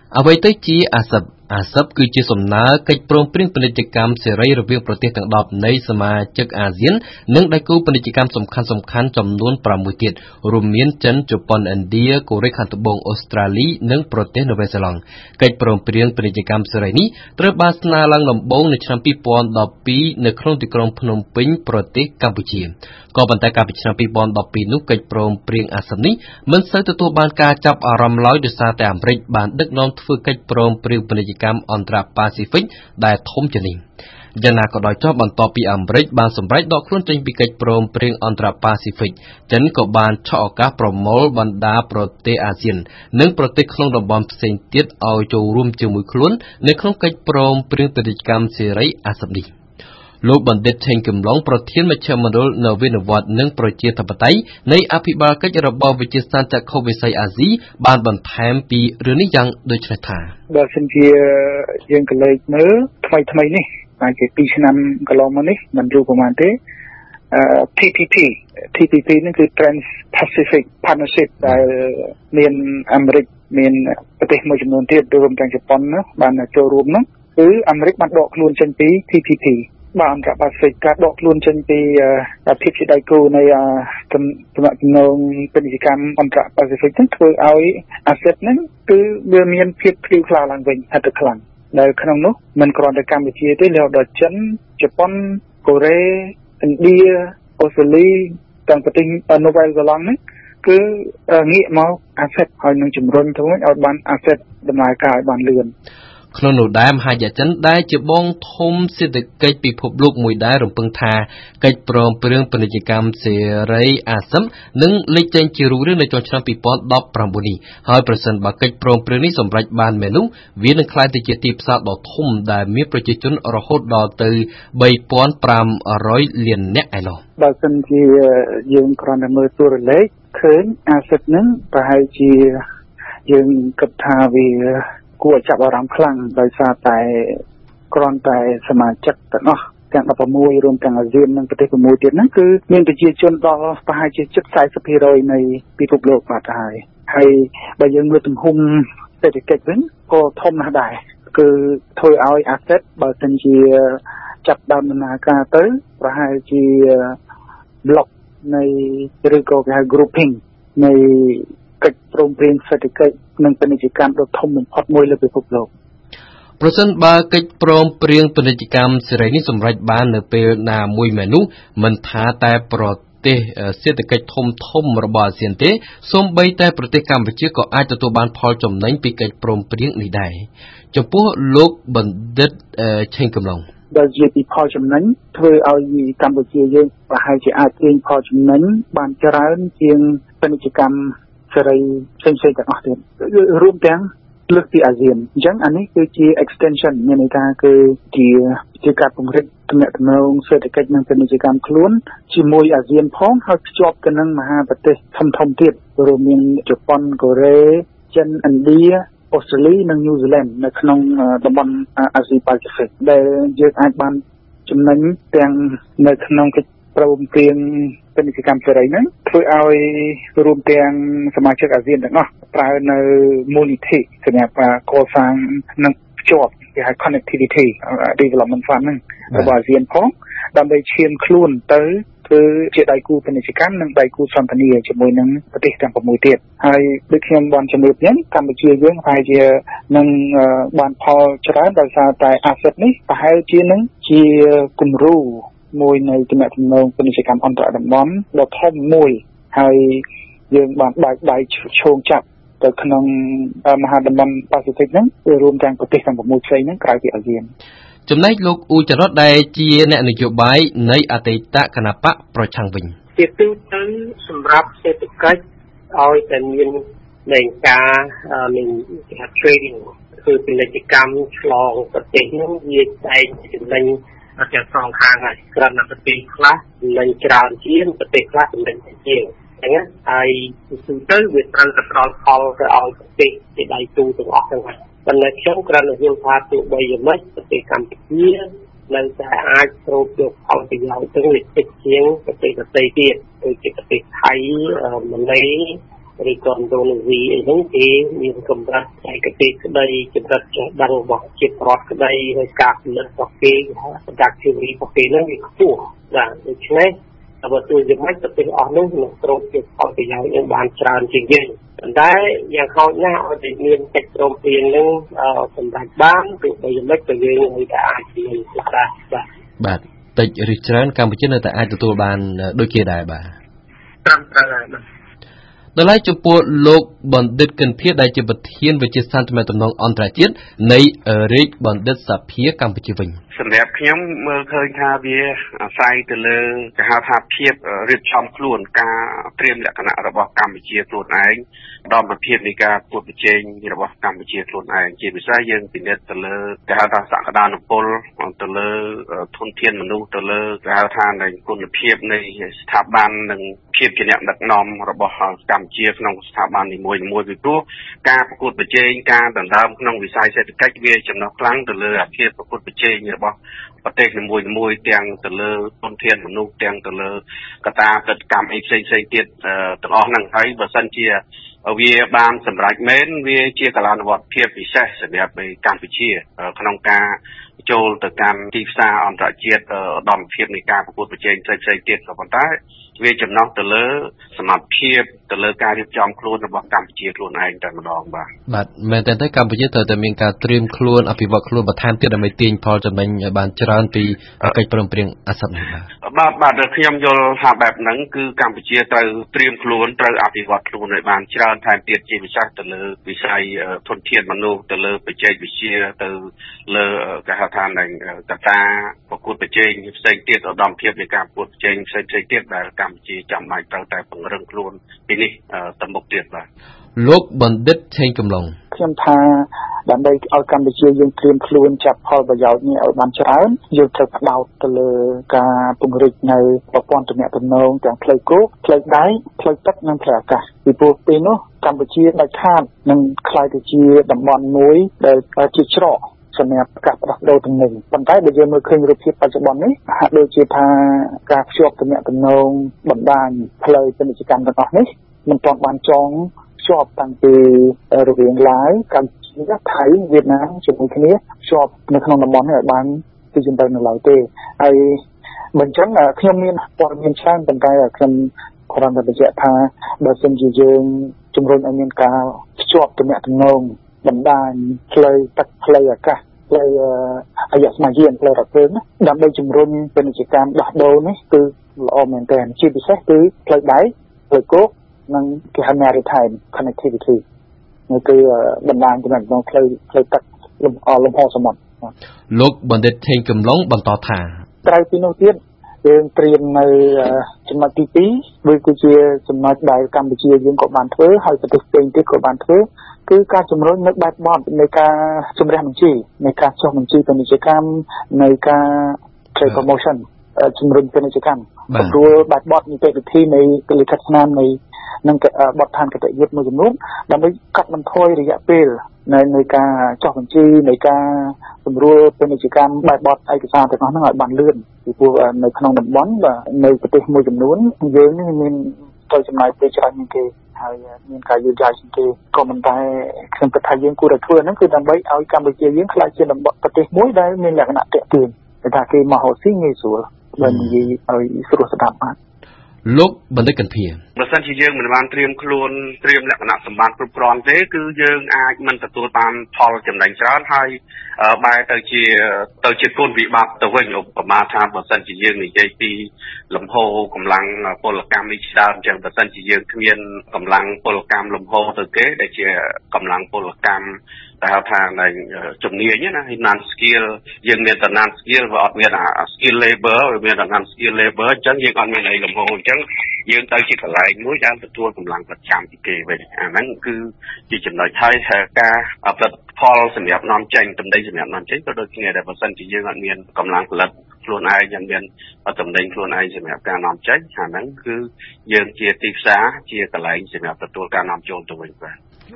អ្វីទៅជាអាស៊ាប់គឺជាសំណើកិច្ចព្រមព្រៀងពាណិជ្ជកម្មសេរីរវាងប្រទេសទាំង10នៃសមាជិកអាស៊ាននិងដៃគូពាណិជ្ជកម្មសំខាន់ៗចំនួន6ទៀតរួមមានចិនជប៉ុនឥណ្ឌាកូរ៉េខាងត្បូងអូស្ត្រាលីនិងប្រទេសនូវែលសេឡង់កិច្ចព្រមព្រៀងពាណិជ្ជកម្មសេរីនេះត្រូវបានស្នើឡើងដំបូងនៅឆ្នាំ2012នៅក្នុងទីក្រុងភ្នំពេញប្រទេសកម្ពុជាក៏ប៉ុន្តែកាលពីឆ្នាំ2012នោះកិច្ចព្រមព្រៀងអាស៊ាននេះមិនសូវទទួលបានការចាប់អារម្មណ៍ឡើយដោយសារតែអាមេរិកបានដឹកនាំធ្វើកិច្ចព្រមព្រៀងពាណិជ្ជកម្មអន្តរប៉ាស៊ីហ្វិកដែលធំជាងនេះយ៉ាងណាក៏ដោយចុះបន្ទាប់ពីអាមេរិកបានសម្រេចដកខ្លួនចេញពីកិច្ចព្រមព្រៀងអន្តរប៉ាស៊ីហ្វិកចិនក៏បានឆក់ឱកាសប្រមូលបណ្ដាប្រទេសអាស៊ាននិងប្រទេសក្នុងតំបន់ផ្សេងទៀតឲ្យចូលរួមជាមួយខ្លួននៅក្នុងកិច្ចព្រមព្រៀងពាណិជ្ជកម្មសេរីអាស៊ាននេះលោកបណ្ឌិត ឆេង គឹមឡុងប្រធានមជ្ឈមណ្ឌលនវានុវត្តន៍និងប្រជាធិបតេយ្យនៃអភិបាលកិច្ចរបស់វិទ្យាស្ថានចក្ខុវិស័យអាស៊ីបានបន្ថែមពីរឿងនេះយ៉ាងដូចនេះថាបើសិនជាយើងក៏លេចមើលថ្មីនេះអាចជា2ឆ្នាំកន្លងមកនេះមិនយូរប៉ុន្មានទេ TPP នេះគឺ Trans-Pacific Partnership ដែលមានអាមេរិកមានប្រទេសមួយចំនួនទៀតរួមទាំងជប៉ុននោះបានចូលរួមនោះគឺអាមេរិកបានដកខ្លួនចេញពី TPP បានអន្តរប៉ាស៊ីហ្វិកការដកខ្លួនចេញពីភាពជាដៃគូនៃទំនាក់ទំនងពាណិជ្ជកម្មអន្តរប៉ាស៊ីហ្វិកហ្នឹងធ្វើឲ្យអាស៊ានហ្នឹងគឺវាមានភាពភ្លឺថ្លាឡើងវិញហិតខ្លាំងដែលក្នុងនោះមិនគ្រាន់តែកម្ពុជាទេរហូតដល់ចិនជប៉ុនកូរ៉េឥណ្ឌាអូស្ត្រាលីទាំងប្រទេសនូវែលសេឡង់នេះគឺងាកមកអាស៊ានហើយនឹងជំរុញទៅវិញឲ្យបានអាស៊ានដំណើរការឲ្យបានលឿនក្នុងនោះដែរមហាយាចិនដែលជាបងធំសេដ្ឋកិច្ចពិភពលោកមួយដែររំពឹងថាកិច្ចព្រមព្រៀងពាណិជ្ជកម្មសេរីអាស៊ាននឹងលេចចេញជារូបរាងនៅចុងឆ្នាំ2019នេះហើយប្រសិនបើកិច្ចព្រមព្រៀងនេះសម្រេចបានមែននោះវានឹងក្លាយទៅជាទីផ្សារដ៏ធំដែលមានប្រជាជនរហូតដល់ទៅ3,500 លាននាក់ឯណោះបើសិនជាយើងគ្រាន់តែមើលតួលេខឃើញអាស៊ាននឹងប្រហែលជាយើងគិតថាវាគួរចាប់អារម្មណ៍ខ្លាំងដោយសារតែគ្រាន់តែសមាជិកទាំងអស់ទាំង16រួមទាំងអាស៊ាននិងប្រទេស6ទៀតហ្នឹងគឺមានប្រជាជនដល់ប្រហែលជាជិត 40% នៃពិភពលោកបាត់ហើយបើយើងមើលទំហំសេដ្ឋកិច្ចវិញក៏ធំណាស់ដែរគឺធ្វើឲ្យអាស៊ានបើសិនជាចាប់ដើមដំណើរការទៅប្រហែលជា block នៃឬក៏គេហៅ grouping នៃកិច្ចព្រមព្រៀងសេដ្ឋកិច្ចនិងពាណិជ្ជកម្មដ៏ធំបំផុតមួយលើពិភពលោកប្រសិនបើកិច្ចព្រមព្រៀងពាណិជ្ជកម្មសេរីនេះសម្រេចបាននៅពេលណាមួយមែននោះមិនថាតែប្រទេសសេដ្ឋកិច្ចធំរបស់អាស៊ានទេសូម្បីតែប្រទេសកម្ពុជាក៏អាចទទួលបានផលចំណេញពីកិច្ចព្រមព្រៀងនេះដែរចំពោះលោកបណ្ឌិត ឆេង គឹមឡុងដែលជាពីផលចំណេញធ្វើឲ្យកម្ពុជាយើងប្រហែលជាអាចទាញផលចំណេញបានច្រើនជាងពាណិជ្ជកម្មសេរីផ្សេងៗទាំងអស់ទៀតរួមទាំងលើសពីអាស៊ានអញ្ចឹងអានេះគឺជា extension មានន័យថាគឺជាការពង្រីកទំនាក់ទំនងសេដ្ឋកិច្ចនិងពាណិជ្ជកម្មខ្លួនជាមួយអាស៊ានផងហើយភ្ជាប់ទៅនឹងមហាប្រទេសធំទៀតរួមមានជប៉ុនកូរ៉េចិនឥណ្ឌាអូស្ត្រាលីនិងញូហ្សេឡង់នៅក្នុងតំបន់អាស៊ីប៉ាស៊ីហ្វិកដែលយើងអាចបានចំណេញទាំងនៅក្នុងកិច្ចព្រមព្រៀងពាណិជ្ជកម្មសេរីហ្នឹងធ្វើឲ្យរួមទាំងសមាជិកអាស៊ានទាំងអស់ប្រើនៅមូលនិធិសម្រាប់កសាងនិងភ្ជាប់គេហៅ connectivity development fund ហ្នឹងរបស់អាស៊ានផងដើម្បីឈានខ្លួនទៅធ្វើជាដៃគូពាណិជ្ជកម្មនិងដៃគូសន្ទនាជាមួយនឹងប្រទេសទាំង6ទៀតហើយដូចខ្ញុំបានជំរាបនេះកម្ពុជាយើងប្រហែលជានឹងបានផលច្រើនដោយសារតែ asset នេះប្រហែលជានឹងជាគំរូមួយនៃទំនាក់ទំនងពាណិជ្ជកម្មអន្តរតំបន់ដ៏ធំមួយហើយយើងបានបើកដៃឈោងចាប់ទៅក្នុងមហាតំបន់ប៉ាស៊ីហ្វិកហ្នឹងរួមទាំងប្រទេសទាំង6ផ្សេងហ្នឹងក្រៅពីអាស៊ានចំណែកលោកអ៊ូចរ៉ុតដែលជាអ្នកនយោបាយនៃអតីតគណបក្សប្រឆាំងវិញជាទូទៅសម្រាប់សេដ្ឋកិច្ចឲ្យតែមាននៃការមាន trading គឺពាណិជ្ជកម្មឆ្លងប្រទេសនោះវាតែចំណេញអត់ទាំងសងខាងហើយគ្រាន់តែប្រទេសខ្លះចំណេញច្រើនជាងប្រទេសខ្លះចំណេញតិចជាងអញ្ចឹងហើយទូទៅវាត្រូវតែផ្ដល់ផលទៅឲ្យប្រទេសជាដៃគូទាំងអស់ហ្នឹងហើយប៉ុន្តែខ្ញុំគ្រាន់តែយល់ថាទោះបីយ៉ាងម៉េចប្រទេសកម្ពុជានៅតែអាចស្រូបយកផលប្រយោជន៍ទៅតិចជាងប្រទេសដទៃទៀតដូចជាប្រទេសថៃម៉ាឡេឬក៏ឥណ្ឌូនេស៊ីអីហ្នឹងគេមានកម្រិតឯកទេសក្តីកម្រិតចេះដឹងរបស់ជាតិរដ្ឋក្តីហើយការផលិតរបស់គេproductivity របស់គេហ្នឹងវាខ្ពស់បាទដូច្នេះបើទោះយ៉ាងម៉េចប្រទេសអស់នោះនឹងត្រូវជាផលប្រយោជន៍នឹងបានច្រើនជាងយើងប៉ុន្តែយ៉ាងហោចណាស់ឲ្យតែមានកិច្ចព្រមព្រៀងនឹងសម្រាប់បានទោះបីយ៉ាងម៉េចក៏យើងនៅតែអាចមានសិក្សាបាទតិចឬច្រើនកម្ពុជានៅតែអាចទទួលបានដូចគេដែរបាទត្រឹមត្រូវហើយបាទដល់ហើយចំពោះលោកបណ្ឌិតកិនភៀតដែលជាប្រធានវិទ្យាសាស្ត្រទំនាក់ទំនងអន្តរជាតិនៃរាជបណ្ឌិតសភាកម្ពុជាវិញសម្រាប់ខ្ញុំមើលឃើញថាវាអាស្រ័យទៅលើគេហៅថាភាពរៀបចំខ្លួនការត្រៀមលក្ខណៈរបស់កម្ពុជាខ្លួនឯងដល់ប្រភេទនៃការប្រកួតប្រជែងរបស់កម្ពុជាខ្លួនឯងជាពិសេសយើងពិនិត្យទៅលើគេហៅថាសក្តានុពលទៅលើធនធានមនុស្សទៅលើគេហៅថានៃគុណភាពនៃស្ថាប័ននិងភាពជាអ្នកដឹកនាំរបស់កម្ពុជាក្នុងស្ថាប័ននីមួយៗពីព្រោះការប្រកួតប្រជែងការដណ្ដើមក្នុងវិស័យសេដ្ឋកិច្ចវាចំណុះខ្លាំងទៅលើអាភាពប្រកួតប្រជែងរបស់ប្រទេសនីមួយៗទាំងទៅលើធនធានមនុស្សទាំងទៅលើកត្តាកិច្ចកម្មអីផ្សេងៗទៀតទាំងអស់ហ្នឹងហើយបើសិនជាវាបានសម្រេចមែនវាជាកលានុវត្តភាពពិសេសសម្រាប់កម្ពុជាក្នុងការចូលទៅកាន់ទីផ្សារអន្តរជាតិឧត្តមភាពនៃការប្រកួតប្រជែងផ្សេងៗទៀតក៏ប៉ុន្តែវាចំណុះទៅលើសមត្ថភាពទៅលើការរៀបចំខ្លួនរបស់កម្ពុជាខ្លួនឯងតែម្ដងបាទមែនតើកម្ពុជាត្រូវតែមានការត្រៀមខ្លួនអភិវឌ្ឍខ្លួនបន្ថែមទៀតដើម្បីទាញផលចំណេញឲ្យបានច្រើនពីកិច្ចព្រមព្រៀងអាស៊ាននេះបាទខ្ញុំយល់ថាបែបហ្នឹងគឺកម្ពុជាត្រូវត្រៀមខ្លួនត្រូវអភិវឌ្ឍខ្លួនឲ្យបានច្រើនថែមទៀតជាពិសេសទៅលើវិស័យធនធានមនុស្សទៅលើបច្ចេកវិទ្យាទៅលើគេហៅថានៃកត្តាប្រកួតប្រជែងផ្សេងទៀតឧត្តមភាពនៃការប្រកួតប្រជែងផ្សេងទៀតដែលកម្ពុជាចាំបាច់ត្រូវតែពង្រឹងខ្លួនពីនេះទៅមុខទៀតបាទលោកបណ្ឌិតឆេងកំឡុងខ្ញុំថាដើម្បីឲ្យកម្ពុជាយើងត្រៀមខ្លួនចាប់ផលប្រយោជន៍នេះឲ្យបានច្រើនយើងត្រូវផ្ដោតទៅលើការពង្រីកនៅប្រព័ន្ធទំនាក់ទំនងទាំងផ្លូវគោកផ្លូវដែកផ្លូវទឹកនិងផ្លូវអាកាសពីព្រោះពេលនោះកម្ពុជាដាច់ខាតនឹងក្លាយទៅជាតំបន់មួយដែលជាច្រកសម្រាប់ការផ្ដោតទំនិញប៉ុន្តែបើយើងមើលឃើញរូបភាពបច្ចុប្បន្ននេះហាក់ដូចជាថាការភ្ជាប់ទំនាក់ទំនងបណ្ដាញផ្លូវពាណិជ្ជកម្មទាំងអស់នេះមិនទាន់បានចងភ្ជាប់តាំងពីរវាងឡាវកម្ពុជាថៃវៀតណាមជាមួយគ្នាភ្ជាប់នៅក្នុងតំបន់នេះឲ្យបានទីជម្រៅនៅឡើយទេហើយមិនចឹងខ្ញុំមានព័ត៌មានច្រើនប៉ុន្តែខ្ញុំគ្រាន់តែបញ្ជាក់ថាបើសិនជាយើងជំរុញឲ្យមានការភ្ជាប់ទំនាក់ទំនងបណ្ដាញផ្លូវទឹកផ្លូវអាកាសផ្លូវអាយស្មាយានផ្លូវរថភ្លើងដើម្បីជំរុញពាណិជ្ជកម្មដោះដូរនេះគឺល្អមែនទែនជាពិសេសគឺផ្លូវដែកផ្លូវគោកនិងគេហៅ maritime connectivity នេះគឺបណ្ដាញទំនាក់ទំនងផ្លូវទឹកលំហសមុទ្រលោកបណ្ឌិតឆេងកំឡុងបន្តថាក្រៅពីនោះទៀតយើងត្រៀមនៅចំណុចទី2វាគឺជាចំណុចដែលកម្ពុជាយើងក៏បានធ្វើហើយប្រទេសផ្សេងទៀតក៏បានធ្វើគឺការជំរុញនៅបែបបទនៃការជំរះបញ្ជីនៃការចុះបញ្ជីពាណិជ្ជកម្មនៃការ trade promotion ជំរុញពាណិជ្ជកម្មព្រោះបែបបទនីតិវិធីនៃលិខិតស្នាមនៃនឹងបទដ្ឋានគតិយុត្តមួយចំនួនដើម្បីកាត់បន្ថយរយៈពេលនៃការចុះបញ្ជីនៃការសម្រួលពាណិជ្ជកម្មបែបបទឯកសារទាំងអស់ហ្នឹងឲ្យបានលឿនពីព្រោះនៅក្នុងតំបន់នៅប្រទេសមួយចំនួនយើងនេះមានត្រូវចំណាយពេលច្រើនជាងគេហើយមានការយឺតយ៉ាវជាងគេក៏ប៉ុន្តែខ្ញុំគិតថាយើងគួរតែធ្វើហ្នឹងគឺដើម្បីឲ្យកម្ពុជាយើងក្លាយជាប្រទេសមួយដែលមានលក្ខណៈទាក់ទាញគេថាគេមកហូស៊ីងាយស្រួលបើនិយាយឲ្យស្រួលស្ដាប់បាទលោកបណ្ឌិតកន្ធាបើសិនជាយើងមិនបានត្រៀមខ្លួនត្រៀមលក្ខណៈសម្បត្តិគ្រប់គ្រាន់ទេគឺយើងអាចមិនទទួលបានផលចំណេញច្រើនហើយបែរទៅជាគុណវិបត្តិទៅវិញឧបមាថាបើសិនជាយើងនិយាយពីលំហូរកម្លាំងពលកម្មនេះច្រើនអញ្ចឹងបើសិនជាយើងគ្មានកម្លាំងពលកម្មលំហូរទៅគេដែលជាកម្លាំងពលកម្មតែហៅថានៃជំនាញណា non skill យើងមានតែ non skill វាអត់មាន skill labor វាមានតែ non skill labor អញ្ចឹងយើងអត់មានអីលំហូរអញ្ចឹងយើងទៅជាកន្លែងមួយដែលទទួលកម្លាំងប្រចាំពីគេវិញអាហ្នឹងគឺជាចំណុចហើយការផលិតផលសម្រាប់នាំចេញទំនិញសម្រាប់នាំចេញក៏ដូចគ្នាដែរបើសិនជាយើងអត់មានកម្លាំងផលិតខ្លួនឯងអត់មានទំនិញខ្លួនឯងសម្រាប់ការនាំចេញអាហ្នឹងគឺយើងជាទីផ្សារជាកន្លែងសម្រាប់ទទួលការនាំចូលទៅវិញបាទ